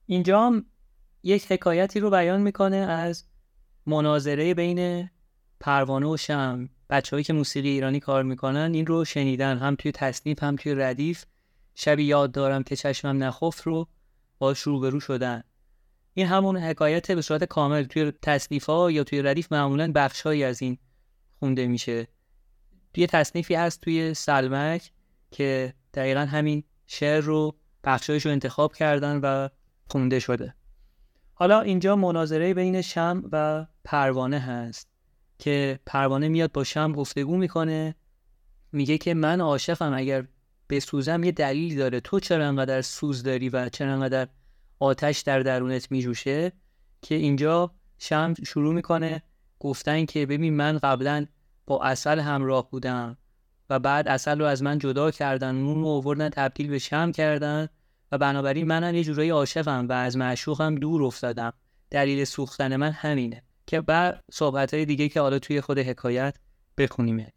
اینجا هم یک حکایتی رو بیان میکنه از مناظره بین پروانه و شمع. بچه‌هایی که موسیقی ایرانی کار میکنن این رو شنیدن، هم توی تصنیف هم توی ردیف. شبی یاد دارم که چشمم نخفت رو باش روبرو شدن. این همون حکایت به صورت کامل. توی تصنیف‌ها یا توی ردیف معمولاً بخشایی از این خونده میشه. توی تصنیفی هست توی سلمک که دقیقاً همین شعر رو بخشایش رو انتخاب کردن و خونده شده. حالا اینجا مناظره بین شمع و پروانه هست که پروانه میاد با شمع گفتگو میکنه، میگه که من عاشقم، اگر بسوزم یه دلیل داره، تو چرا انقدر سوز داری و چرا انقدر آتش در درونت میجوشه؟ که اینجا شمع شروع میکنه گفتن که ببین من قبلا با عسل همراه بودم و بعد عسل رو از من جدا کردن، نون رو آوردن تبدیل به شمع کردن و بنابراین منم یه جورایی عاشقم و از معشوقم دور افتادم. دلیل سوختن من همینه. که بعد صحبتهای دیگه که حالا توی خود حکایت بخونیمش.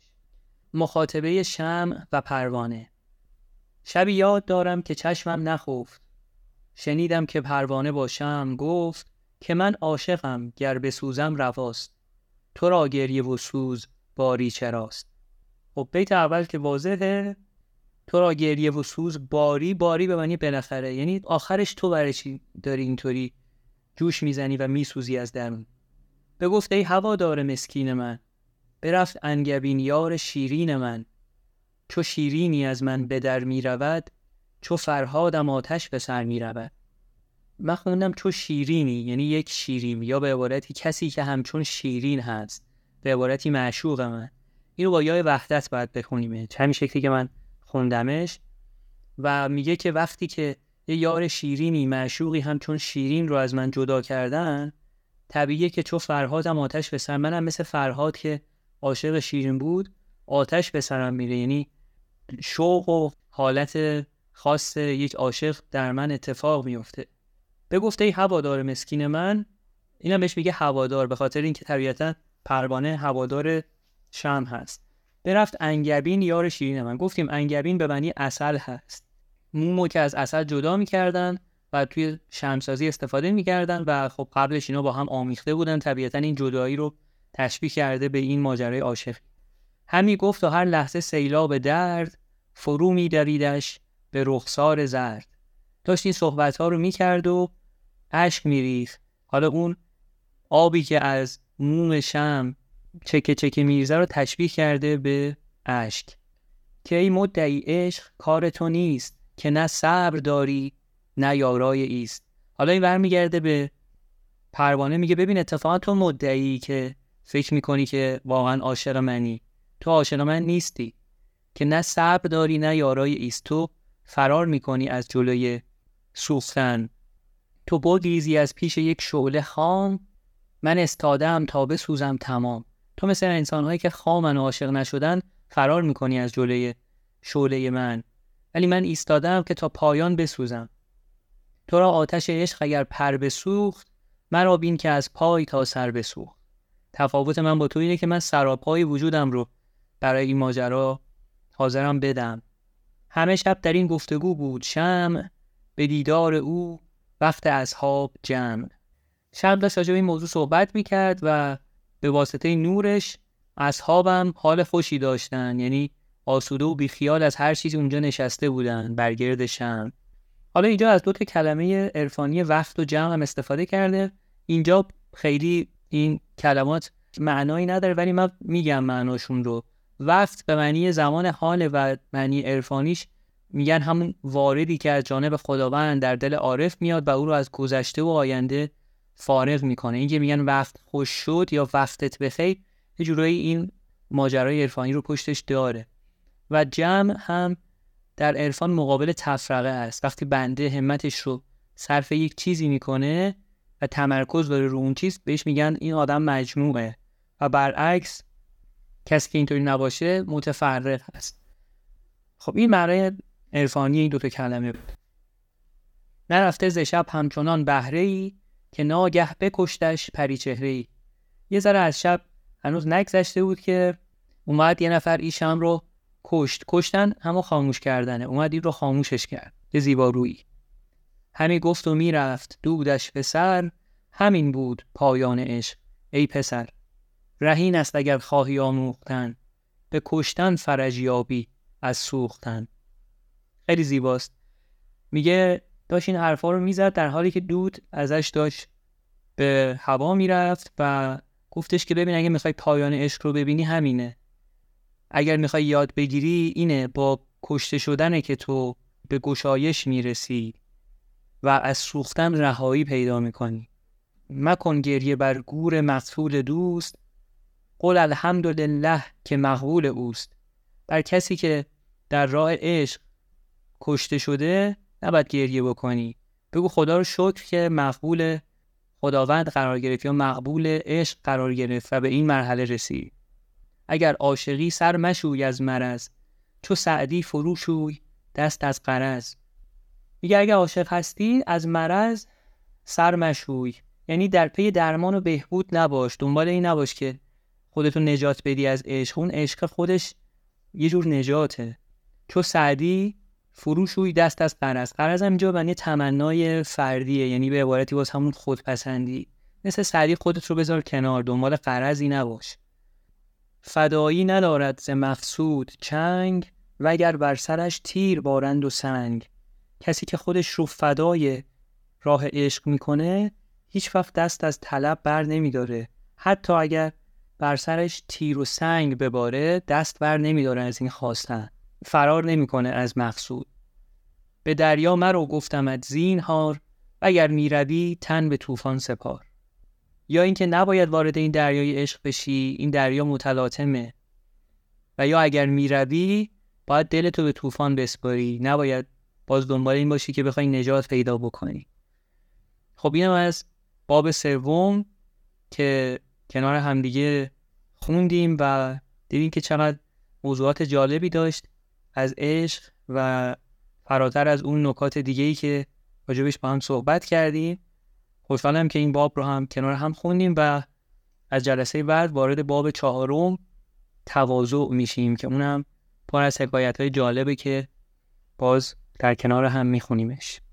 مخاطبه شمع و پروانه. شبی یاد دارم که چشمم نخفت، شنیدم که پروانه با شمع گفت که من عاشقم گر بسوزم رواست، تو را گریه و سوز باری چراست. خب بیت اول که واضحه، تو را گریه و سوز باری به معنی بالاخره، یعنی آخرش تو برای چی داری اینطوری جوش میزنی و میسوزی از درون. بگفت ای هوادار مسکین من، برفت انگبین یار شیرین من، چو شیرینی از من به در می رود، چو فرهادم آتش به سر می رود. من خوندم چو شیرینی یعنی یک شیرین، یا به عبارتی کسی که همچون شیرین هست، به عبارتی معشوق من. اینو با یای وحدت باید بخونیم، همین شکلی که من خوندمش. و میگه که وقتی که یه یار شیرینی، معشوقی همچون شیرین رو از من جدا کردن، طبیعیه که چو فرهادم آتش به سر، منم مثل فرهاد که عاشق شیرین بود آتش به سرم میره، یعنی شوق و حالت خاص یک عاشق در من اتفاق میفته. بگفته ای هوادار مسکین من، اینم بهش میگه هوادار به خاطر اینکه طبیعتا پروانه هوادار شمع هست. برفت انگبین یار شیرین من. گفتیم انگبین به معنی عسل هست، مومو که از عسل جدا میکردن و توی شمعسازی استفاده میکردن و خب قبلش اینا با هم آمیخته بودن، طبیعتا این جدایی رو تشبیه کرده به این ماجرای عاشق. همی گفت و هر لحظه سیلاب درد، فرو می‌دریدش به رخسار زرد. داشت این صحبت‌ها رو می‌کرد و اشک می‌ریخت. حالا اون آبی که از موم شمع چکه چکه می‌ریزه رو تشبیه کرده به اشک. که ای مدعی عشق کار تو نیست، که نه صبر داری نه یارای ایست. حالا این برمیگرده به پروانه، میگه ببین اتفاقا تو مدعی که فکر می‌کنی که واقعا عاشق منی، تو عاشق من نیستی، که نه صبر داری نه یارای ایست. تو فرار میکنی از جلوی سوختن، تو بگریزی از پیش یک شعله خام، من استادم تا بسوزم تمام. تو مثل انسان‌هایی که خامن و عاشق نشدن فرار میکنی از جلوی شعله من، ولی من ایستادم که تا پایان بسوزم. تو را آتش عشق اگر پر بسوخت، مرا بین که از پای تا سر بسوخت. تفاوت من با تو اینه که من سراپای وجودم رو برای این ماجرا حاضرم بدم. همه شب در این گفتگو بود شمع، به دیدار او وقت اصحاب جمع. شب داشت راجع به این موضوع صحبت میکرد و به واسطه نورش اصحابم حال خوشی داشتن، یعنی آسوده و بیخیال از هر چیزی اونجا نشسته بودن برگرد شمع. حالا اینجا از دو تا کلمه عرفانی وقت و جمع هم استفاده کرده. اینجا خیلی این کلمات معنایی نداره ولی من میگم معناشون رو. وقت به معنی زمان حال و معنی عرفانیش میگن همون واردی که از جانب خداوند در دل عارف میاد و او رو از گذشته و آینده فارغ میکنه. اینکه میگن وقت خوش شد یا وقتت بخیر، یه جورایی این ماجرای عرفانی رو پشتش داره. و جمع هم در عرفان مقابل تفرقه است. وقتی بنده همتش رو صرف یک چیزی میکنه و تمرکز داره رو اون چیز، بهش میگن این آدم مجموعه، و برعکس کسی که اینطوری نباشه متفرق است. خب این معنای عرفانی این دوتا کلمه بود. نرفته ز شب همچنان بهره‌ای، که ناگه بکشتش پری چهره‌ای. یه ذره از شب هنوز نگذشته بود که اومد یه نفر این شمع رو کشت. کشتن همون خاموش کردنه، اومد این رو خاموشش کرد به زیبارویی. همی گفت و میرفت دودش به سر، همین بود پایان عشق ای پسر. رهین است اگر خواهی آموختن، به کشتن فرج یابی از سوختن. خیلی زیباست. میگه داشت این حرفا رو میزد در حالی که دود ازش داشت به هوا میرفت و گفتش که ببین اگه میخوای پایان عشق رو ببینی همینه. اگر میخوای یاد بگیری اینه، با کشته شدنه که تو به گشایش میرسی و از سوختن رهایی پیدا میکنی. مکن گریه بر گور مقتول دوست، قل الحمدلله که مقبول اوست. بر کسی که در راه عشق کشته شده نباید گریه بکنی، بگو خدا رو شکر که مقبول خداوند قرار گرفت یا مقبول عشق قرار گرفت و به این مرحله رسید. اگر عاشقی سر مشوی از مرض، چو سعدی فرو شوی دست از غرض. میگه اگر عاشق هستی از مرض سر مشوی، یعنی در پی درمان و بهبود نباش، دنبال این نباش که خودتو نجات بدی از عشق. اون عشق خودش یه جور نجاته. چو سعدی فرو شوی دست از غرض. غرض هم اینجا معنی تمنای فردیه، یعنی به عبارتی باز همون خودپسندی. مثل سعدی خودت رو بذار کنار، دنبال غرضی نباش. فدایی ندارد ز مقصود چنگ، وگر بر سرش تیر بارند و سنگ. کسی که خودش رو فدای راه عشق میکنه هیچ وقت دست از طلب بر نمیداره. حتی اگر بر سرش تیر و سنگ بباره دست بر نمیداره از این خواستن، فرار نمیکنه از مقصود. به دریا مرو گفتمت زینهار، اگر میروی تن به طوفان سپار. یا اینکه نباید وارد این دریای عشق بشی، این دریا متلاطمه. و یا اگر میروی باید دلتو به طوفان بسپاری، نباید باز دنبال این باشی که بخوای نجات پیدا بکنی. خب اینم از باب سوم که کنار همدیگه خوندیم و دیدیم که چقدر موضوعات جالبی داشت از عشق و فراتر از اون نکات دیگه‌ای که راجبش با هم صحبت کردیم. خوشحالم که این باب رو هم کنار هم خوندیم و از جلسه بعد وارد باب 4 تواضع میشیم که اونم پر از حکایت‌های جالبه که باز در کنار هم میخونیمش.